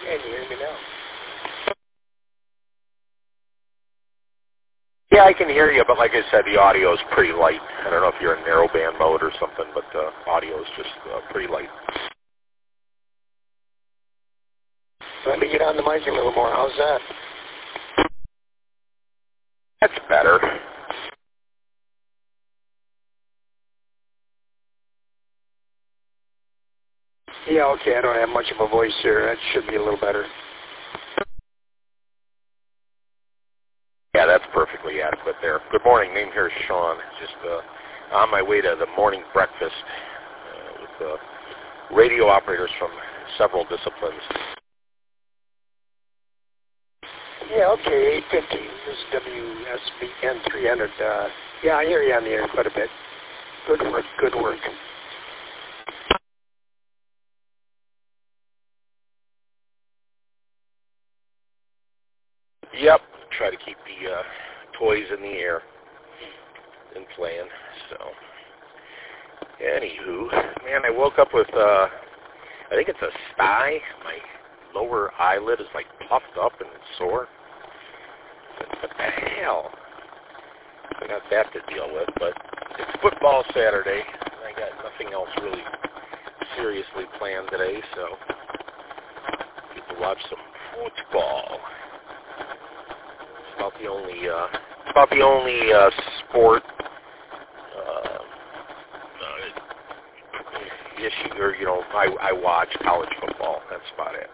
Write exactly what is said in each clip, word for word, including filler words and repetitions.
Can you hear me now? Yeah, I can hear you, but like I said, the audio is pretty light. I don't know if you're in narrowband mode or something, but the uh, audio is just uh, pretty light. Let me get on the mic a little more. How's that? That's better. Yeah, okay, I don't have much of a voice here. That should be a little better. Yeah, that's perfectly adequate there. Good morning. Name here is Sean. Just uh, on my way to the morning breakfast uh, with uh, radio operators from several disciplines. Yeah, okay, eight fifty. This is W S B N three hundred. Uh, yeah, I hear you on the air quite a bit. Good work, good work. Yep, try to keep the uh, toys in the air and playing. So, anywho, man, I woke up with, uh, I think it's a sty. My lower eyelid is like puffed up and sore. What the hell? I got that to deal with, but it's football Saturday. And I got nothing else really seriously planned today, so get to watch some football. It's about the only, uh, it's about the only uh, sport uh, uh, issue, or you know, I, I watch college football. That's about it.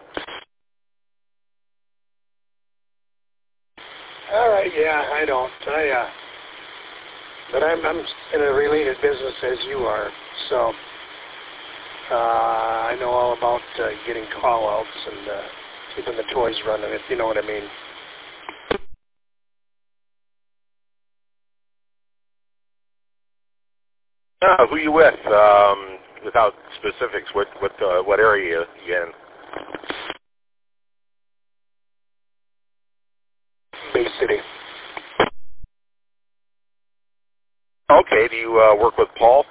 All right, yeah, I don't. I, uh, but I'm, I'm in a related business as you are, so uh, I know all about uh, getting call-outs and uh, keeping the toys running, if you know what I mean. Uh, who you with? Um, without specifics, what what uh, what area you in? Bay City. Okay. Do you uh, work with Paul?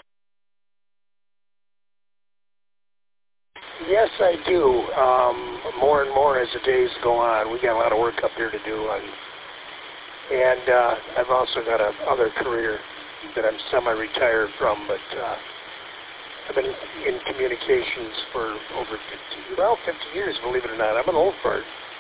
Yes, I do. Um, more and more as the days go on. We got a lot of work up here to do, on, and uh, I've also got a other career that I'm semi-retired from, but uh, I've been in communications for over fifty, well, fifty years, believe it or not. I'm an old fart.